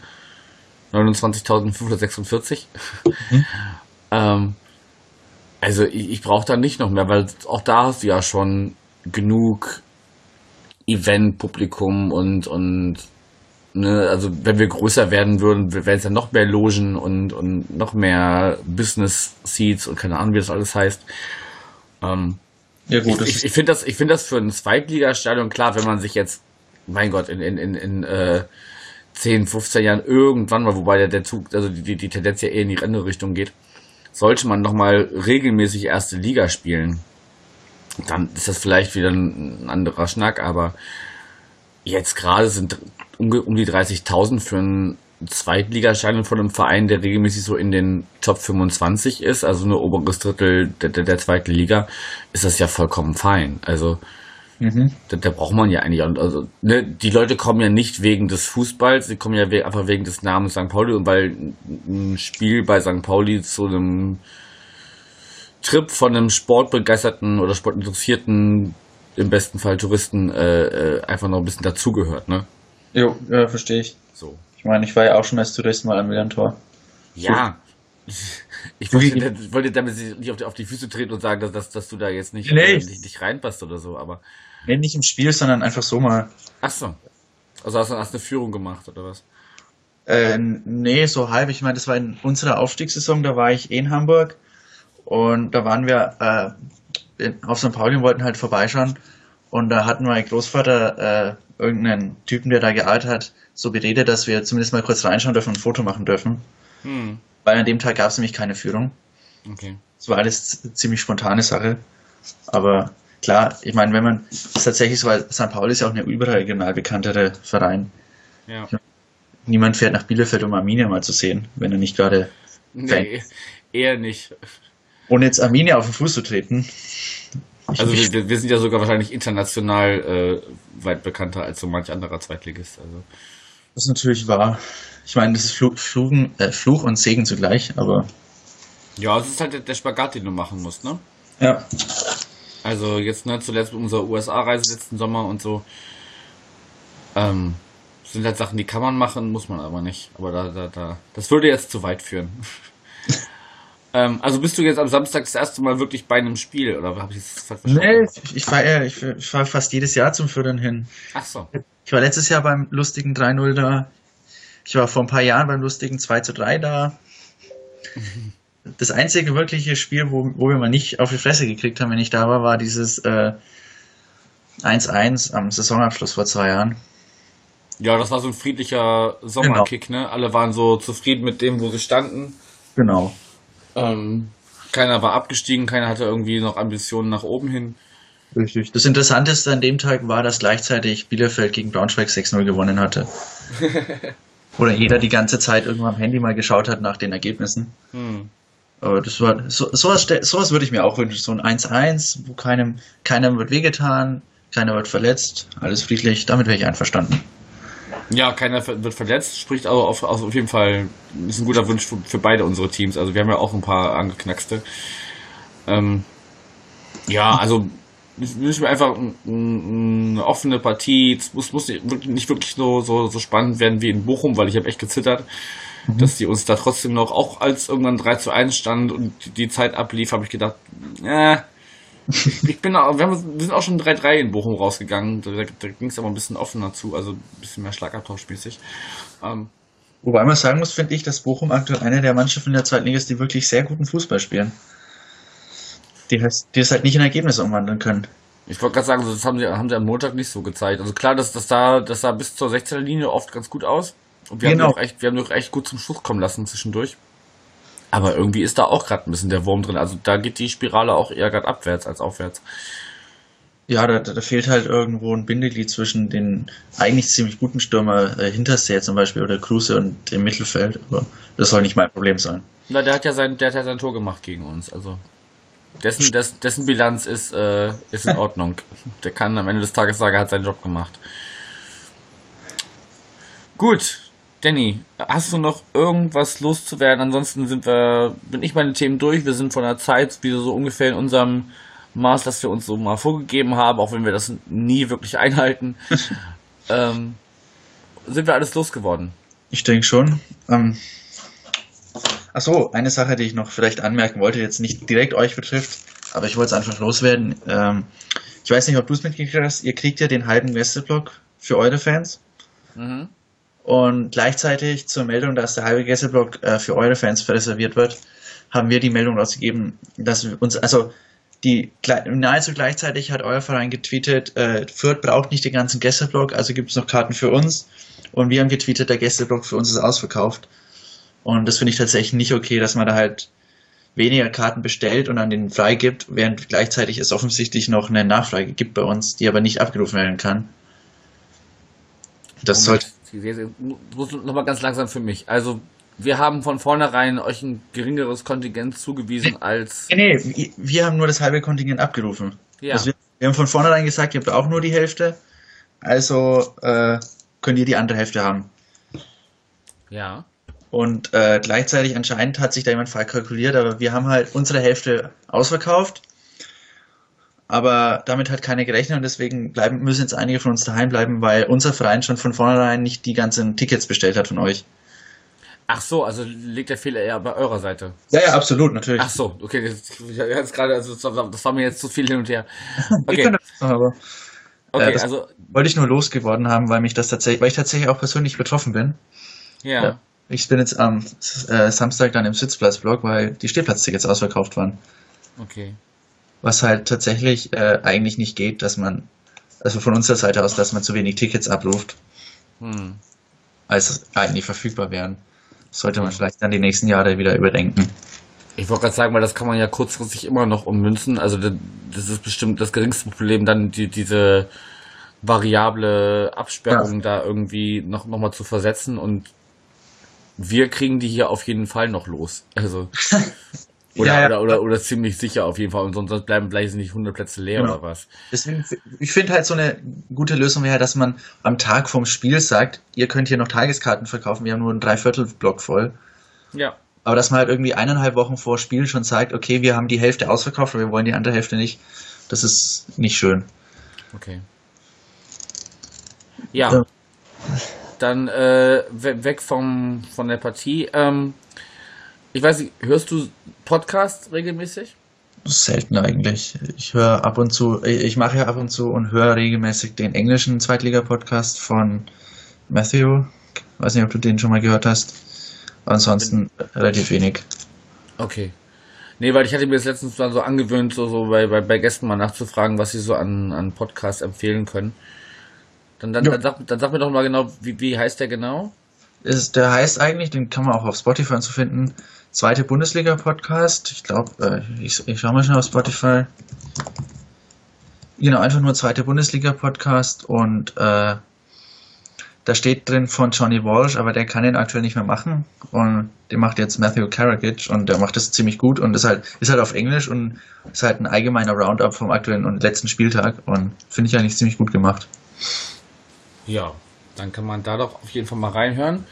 29.546. Also ich brauche da nicht noch mehr, weil auch da hast du ja schon genug Event-Publikum und ne, also wenn wir größer werden würden, wären es ja noch mehr Logen und noch mehr Business-Seats und keine Ahnung, wie das alles heißt. Ja gut, ich finde das für ein Zweitligastadion klar, wenn man sich jetzt, mein Gott, in 10, 15 Jahren irgendwann mal, wobei der Zug, also die Tendenz ja eher in die andere Richtung geht, sollte man nochmal regelmäßig erste Liga spielen. Dann ist das vielleicht wieder ein anderer Schnack, aber jetzt gerade sind um die 30.000 für ein Zweitligastadion von einem Verein, der regelmäßig so in den Top 25 ist, also nur oberes Drittel der zweiten Liga, ist das ja vollkommen fein. Also da braucht man ja eigentlich, also ne, die Leute kommen ja nicht wegen des Fußballs, sie kommen ja einfach wegen des Namens St. Pauli und weil ein Spiel bei St. Pauli zu einem Trip von einem sportbegeisterten oder sportinteressierten, im besten Fall Touristen, einfach noch ein bisschen dazugehört, ne? Jo, ja, verstehe ich. So. Ich meine, ich war ja auch schon als Tourist mal am Millantor. Ja. Ich wollte damit nicht auf die Füße treten und sagen, dass du da jetzt nicht reinpasst oder so, aber. Nee, nicht im Spiel, sondern einfach so mal. Ach so. Also hast du eine Führung gemacht, oder was? Nee, so halb. Ich meine, das war in unserer Aufstiegssaison, da war ich in Hamburg und da waren wir auf St. Pauli und wollten halt vorbeischauen und da hatten mein Großvater irgendeinen Typen, der da gearbeitet hat, so beredet, dass wir zumindest mal kurz reinschauen dürfen und ein Foto machen dürfen. Weil an dem Tag gab es nämlich keine Führung. Okay. Es war alles ziemlich spontane Sache. Aber klar, ich meine, wenn man, es ist tatsächlich so, weil St. Pauli ist ja auch eine überregional bekanntere Verein. Ja. Niemand fährt nach Bielefeld, um Arminia mal zu sehen, wenn er nicht gerade Nee, eher nicht. ohne jetzt Arminia auf den Fuß zu treten. Also wir sind ja sogar wahrscheinlich international weit bekannter als so manch anderer Zweitligist. Also. Das ist natürlich wahr. Ich meine, das ist Fluch und Segen zugleich, aber Ja, es ist halt der Spagat, den du machen musst, ne? ja. Also jetzt zuletzt mit unserer USA-Reise letzten Sommer und so. Sind halt Sachen, die kann man machen, muss man aber nicht. Aber das würde jetzt zu weit führen. Also bist du jetzt am Samstag das erste Mal wirklich bei einem Spiel, oder habe ich das falsch verstanden? Nee, ich fahr fast jedes Jahr zum Fördern hin. Ach so. Ich war letztes Jahr beim lustigen 3-0 da. Ich war vor ein paar Jahren beim lustigen 2-3 da. Das einzige wirkliche Spiel, wo wir mal nicht auf die Fresse gekriegt haben, wenn ich da war dieses 1-1 am Saisonabschluss vor 2 Jahren. Ja, das war so ein friedlicher Sommerkick, ne? Alle waren so zufrieden mit dem, wo sie standen. Genau. Keiner war abgestiegen, keiner hatte irgendwie noch Ambitionen nach oben hin. Richtig. Das Interessanteste an dem Tag war, dass gleichzeitig Bielefeld gegen Braunschweig 6-0 gewonnen hatte. Oder jeder die ganze Zeit irgendwo am Handy mal geschaut hat nach den Ergebnissen. Aber das war sowas würde ich mir auch wünschen. So ein 1-1, wo keiner wird wehgetan, keiner wird verletzt, alles friedlich, damit wäre ich einverstanden. Ja, keiner wird verletzt, spricht aber auf jeden Fall, ist ein guter Wunsch für beide unsere Teams. Also wir haben ja auch ein paar angeknackste. Ja, also wünschen wir einfach eine offene Partie. Es muss nicht wirklich so spannend werden wie in Bochum, weil ich habe echt gezittert, dass die uns da trotzdem noch, auch als irgendwann 3-1 stand und die Zeit ablief, habe ich gedacht, wir sind auch schon 3-3 in Bochum rausgegangen. Da ging es aber ein bisschen offener zu, also ein bisschen mehr Schlagabtauschmäßig. Wobei man sagen muss, finde ich, dass Bochum aktuell eine der Mannschaften in der zweiten Liga ist, die wirklich sehr guten Fußball spielen. Die es halt nicht in Ergebnisse umwandeln können. Ich wollte gerade sagen, das haben sie am Montag nicht so gezeigt. Also klar, das sah bis zur 16er Linie oft ganz gut aus. Und wir haben doch echt gut zum Schluss kommen lassen zwischendurch. Aber irgendwie ist da auch gerade ein bisschen der Wurm drin. Also da geht die Spirale auch eher gerade abwärts als aufwärts. Ja, da fehlt halt irgendwo ein Bindeglied zwischen den eigentlich ziemlich guten Stürmer Hinterseer zum Beispiel oder Kruse und im Mittelfeld. Aber das soll nicht mein Problem sein. Na, der hat ja sein Tor gemacht gegen uns. Also dessen Bilanz ist in Ordnung. Der kann am Ende des Tages sagen, er hat seinen Job gemacht. Gut. Danny, hast du noch irgendwas loszuwerden? Ansonsten bin ich meine Themen durch. Wir sind von der Zeit wieder so ungefähr in unserem Maß, das wir uns so mal vorgegeben haben, auch wenn wir das nie wirklich einhalten. Sind wir alles losgeworden? Ich denke schon. Achso, eine Sache, die ich noch vielleicht anmerken wollte, jetzt nicht direkt euch betrifft, aber ich wollte es einfach loswerden. Ich weiß nicht, ob du es mitgekriegt hast, ihr kriegt ja den halben Gästeblock für eure Fans. Mhm. Und gleichzeitig zur Meldung, dass der halbe Gästeblock für eure Fans reserviert wird, haben wir die Meldung rausgegeben, dass wir uns, nahezu gleichzeitig hat euer Verein getweetet, Fürth braucht nicht den ganzen Gästeblock, also gibt es noch Karten für uns. Und wir haben getweetet, der Gästeblock für uns ist ausverkauft. Und das finde ich tatsächlich nicht okay, dass man da halt weniger Karten bestellt und dann den freigibt, während gleichzeitig es offensichtlich noch eine Nachfrage gibt bei uns, die aber nicht abgerufen werden kann. Das sollte... Nochmal ganz langsam für mich. Also, wir haben von vornherein euch ein geringeres Kontingent zugewiesen als... Nee, wir haben nur das halbe Kontingent abgerufen. Ja. Also wir haben von vornherein gesagt, ihr braucht nur die Hälfte, also könnt ihr die andere Hälfte haben. Ja. Und gleichzeitig anscheinend hat sich da jemand verkalkuliert, aber wir haben halt unsere Hälfte ausverkauft, aber damit hat keiner gerechnet und deswegen müssen jetzt einige von uns daheim bleiben, weil unser Verein schon von vornherein nicht die ganzen Tickets bestellt hat von euch. Ach so, also liegt der Fehler eher bei eurer Seite? Ja, absolut, natürlich. Ach so, okay, das war mir jetzt zu viel hin und her. Okay, aber okay, das also wollte ich nur losgeworden haben, weil ich tatsächlich auch persönlich betroffen bin. Ja. Ich bin jetzt am Samstag dann im Sitzplatzblock, weil die Stehplatztickets ausverkauft waren. Okay. Was halt tatsächlich eigentlich nicht geht, dass man also von unserer Seite aus, dass man zu wenig Tickets abruft, Hm. als eigentlich verfügbar wären. Sollte man vielleicht dann die nächsten Jahre wieder überdenken. Ich wollte gerade sagen, weil das kann man ja kurzfristig immer noch ummünzen. Also das ist bestimmt das geringste Problem, dann diese variable Absperrung da irgendwie noch mal zu versetzen, und wir kriegen die hier auf jeden Fall noch los. Also oder ziemlich sicher auf jeden Fall, und sonst bleiben gleich nicht 100 Plätze leer oder was. Deswegen, ich finde halt so eine gute Lösung wäre, dass man am Tag vom Spiel sagt, ihr könnt hier noch Tageskarten verkaufen, wir haben nur einen Dreiviertel-Block voll. Ja. Aber dass man halt irgendwie 1,5 Wochen vor Spiel schon sagt, okay, wir haben die Hälfte ausverkauft, aber wir wollen die andere Hälfte nicht, das ist nicht schön. Okay. Ja. Dann weg von der Partie. Ich weiß nicht, hörst du Podcasts regelmäßig? Selten eigentlich. Ich höre ab und zu, ich mache ja ab und zu und höre regelmäßig den englischen Zweitliga-Podcast von Matthew. Weiß nicht, ob du den schon mal gehört hast. Ansonsten relativ wenig. Okay. Nee, weil ich hatte mir das letztens mal so angewöhnt, so bei Gästen mal nachzufragen, was sie so an Podcasts empfehlen können. Dann sag mir doch mal genau, wie heißt der genau? Der heißt eigentlich, den kann man auch auf Spotify zu finden, Zweite Bundesliga-Podcast. Ich glaube, ich schaue mal schnell auf Spotify. Genau, einfach nur Zweite Bundesliga-Podcast, und da steht drin von Johnny Walsh, aber der kann den aktuell nicht mehr machen, und den macht jetzt Matthew Karagic, und der macht das ziemlich gut, und ist halt auf Englisch und ist halt ein allgemeiner Roundup vom aktuellen und letzten Spieltag, und finde ich eigentlich ziemlich gut gemacht. Ja, dann kann man da doch auf jeden Fall mal reinhören.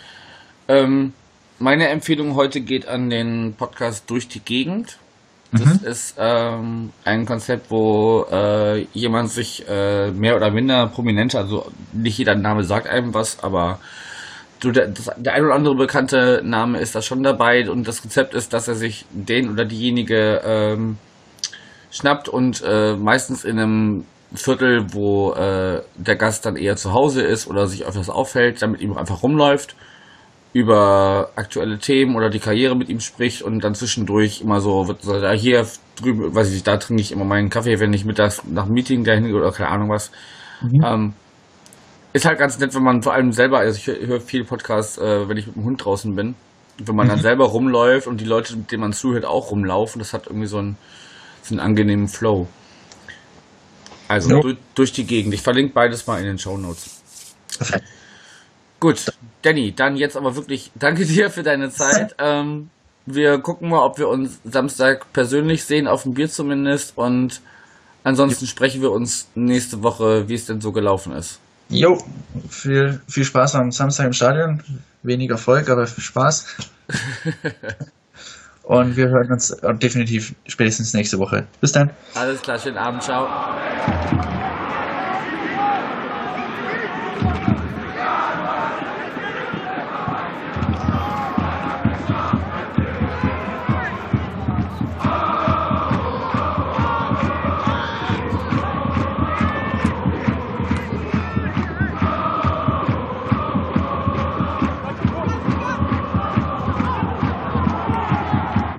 Meine Empfehlung heute geht an den Podcast Durch die Gegend. Das ist ein Konzept, wo jemand sich mehr oder minder prominenter, also nicht jeder Name sagt einem was, aber der ein oder andere bekannte Name ist da schon dabei, und das Konzept ist, dass er sich den oder diejenige schnappt und meistens in einem Viertel, wo der Gast dann eher zu Hause ist oder sich öfters aufhält, dann mit ihm einfach rumläuft, über aktuelle Themen oder die Karriere mit ihm spricht, und dann zwischendurch immer so wird so, ja, hier drüben, weiß ich, da trinke ich immer meinen Kaffee, wenn ich mittags nach dem Meeting dahin gehe oder keine Ahnung was. Ist halt ganz nett, wenn man vor allem selber, also ich höre viele Podcasts, wenn ich mit dem Hund draußen bin, wenn man dann selber rumläuft und die Leute, mit denen man zuhört, auch rumlaufen, das hat irgendwie so einen angenehmen Flow. Also durch die Gegend. Ich verlinke beides mal in den Shownotes. Okay. Gut, Danny, dann jetzt aber wirklich danke dir für deine Zeit. Wir gucken mal, ob wir uns Samstag persönlich sehen, auf dem Bier zumindest. Und ansonsten sprechen wir uns nächste Woche, wie es denn so gelaufen ist. Jo, viel Spaß am Samstag im Stadion. Wenig Erfolg, aber viel Spaß. Und wir hören uns definitiv spätestens nächste Woche. Bis dann. Alles klar, schönen Abend, ciao.